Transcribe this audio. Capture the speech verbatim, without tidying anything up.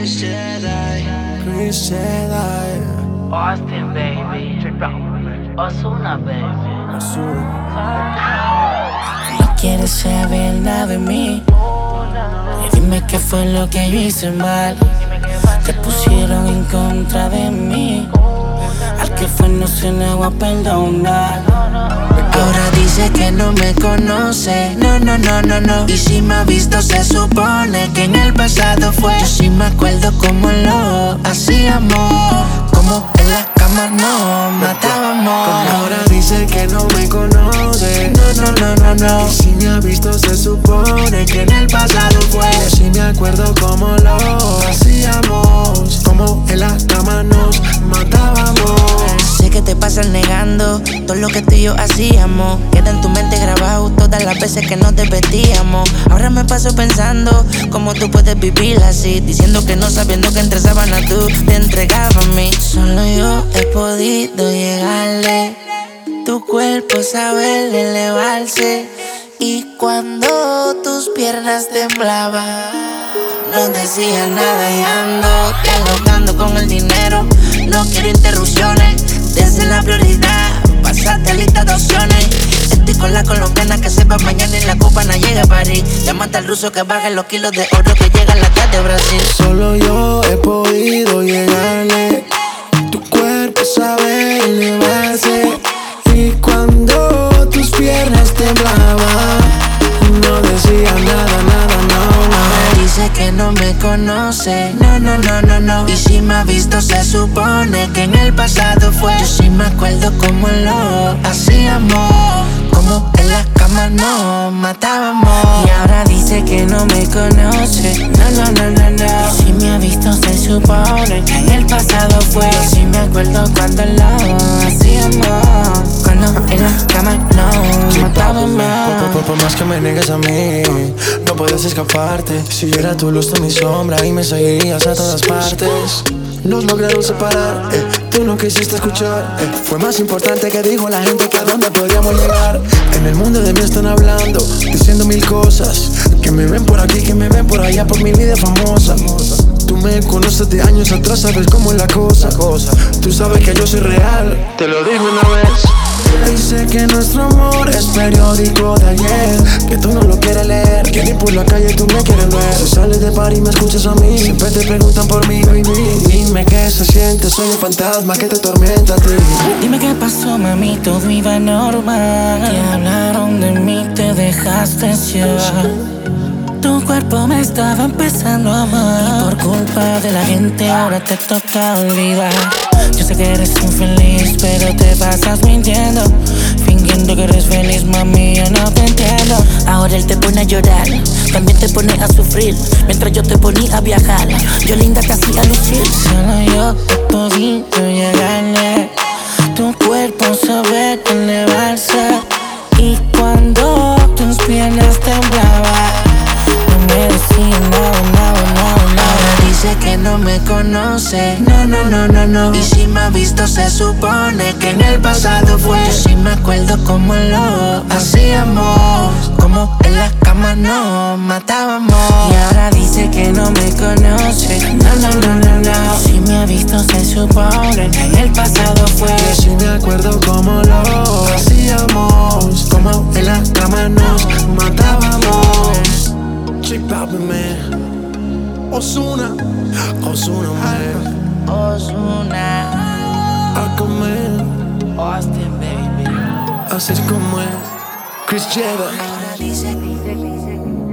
Chris Jedi, Chris Jedi, Austin, baby. Ozuna, baby. No quieres saber nada de mí. Y dime qué fue lo que yo hice mal. Te pusieron en contra de mí. Al que fue no se le va a perdonar. Ahora dice que no me conoce. No, no, no, no, no. Y si me ha visto se supone que en el pasado fue. Yo sí me acuerdo cómo lo hacíamos. Como en la cama nos matábamos. Ahora dice que no me conoce. No, no, no, no, no. Y si me ha visto se supone que en el pasado fue. Yo sí me acuerdo cómo lo hacíamos. Como en la cama nos matábamos. Sé que te pasas negando todo lo que tú y yo hacíamos. Queda en tu mente grabado todas las veces que nos divertíamos. Ahora me paso pensando cómo tú puedes vivir así, diciendo que no, sabiendo que entre sábanas tú te entregabas a mí. Solo yo he podido llegarle. Tu cuerpo sabe elevarse. Y cuando tus piernas temblaban, no decía nada y ando dialogando con el dinero. No quiero interrupciones, desde la prioridad, pasate lista de opciones. Estoy con la colombiana que sepa mañana y la copa no llega a París. Llámate al ruso que baje los kilos de oro que llega a la casa de Brasil. Solo yo he podido llegarle. Tu cuerpo sabe elevarse. Y cuando tus piernas temblaban, no decía nada, nada, no, no. Dice que no me conoce. No, no, no, no, no. Y si me ha visto se supone que en el pasado fue. Yo sí me acuerdo cómo lo hacíamos. Como en la cama nos matábamos. Y ahora dice que no me conoce. No, no, no, no, no. Si me ha visto se supone que en el pasado fue. Yo sí me acuerdo cuando lo hacíamos. Cuando en la cama nos matábamos. Por, por más que me niegues a mí, no puedes escaparte. Si yo era tu luz, tú mi sombra y me seguirías a todas partes. Nos lograron separar, eh, tú no quisiste escuchar, eh, fue más importante que dijo la gente que a dónde podríamos llegar. En el mundo de mí están hablando, diciendo mil cosas. Que me ven por aquí, que me ven por allá, por mi vida famosa. Tú me conoces de años atrás, sabes cómo es la cosa. Tú sabes que yo soy real, te lo digo una vez. Dice que nuestro amor es periódico de ayer, que tú no lo quieres leer, que ni por la calle tú me quieres ver. Si sales de par y me escuchas a mí, siempre te preguntan por mí, baby. Dime qué se siente, soy un fantasma que te tormenta a ti. Dime qué pasó, mami, todo iba normal. Que hablaron de mí, te dejaste llevar. Tu cuerpo me estaba empezando a amar. Y por culpa de la gente ahora te toca olvidar. Yo sé que eres infeliz, pero te pasas mintiendo, fingiendo que eres feliz, mami, yo no te entiendo. Ahora él te pone a llorar, también te pone a sufrir, mientras yo te ponía a viajar, yo linda te hacía lucir. Solo yo he podido llegarle. Tu cuerpo sabe elevarse. Y cuando tus piernas temblaban, no me decía nada, nada, nada, nada. Ahora dice que no me conoce. No, no, no, no, no. Y si me ha visto se supone que en el pasado fue. Yo sí me acuerdo cómo lo hacíamos. Como en la cama nos matábamos. Y ahora dice que no me conoce. No, no, no, no, no. Si me ha visto se supone que en el pasado fue. Yo sí me acuerdo cómo lo hacíamos. Como en la cama nos matábamos. Chick Papi, man. Ozuna, Ozuna, man. Ozuna, Aquaman, Austin, baby. así es como es. Chris Jedi. ahora dice, dice, dice.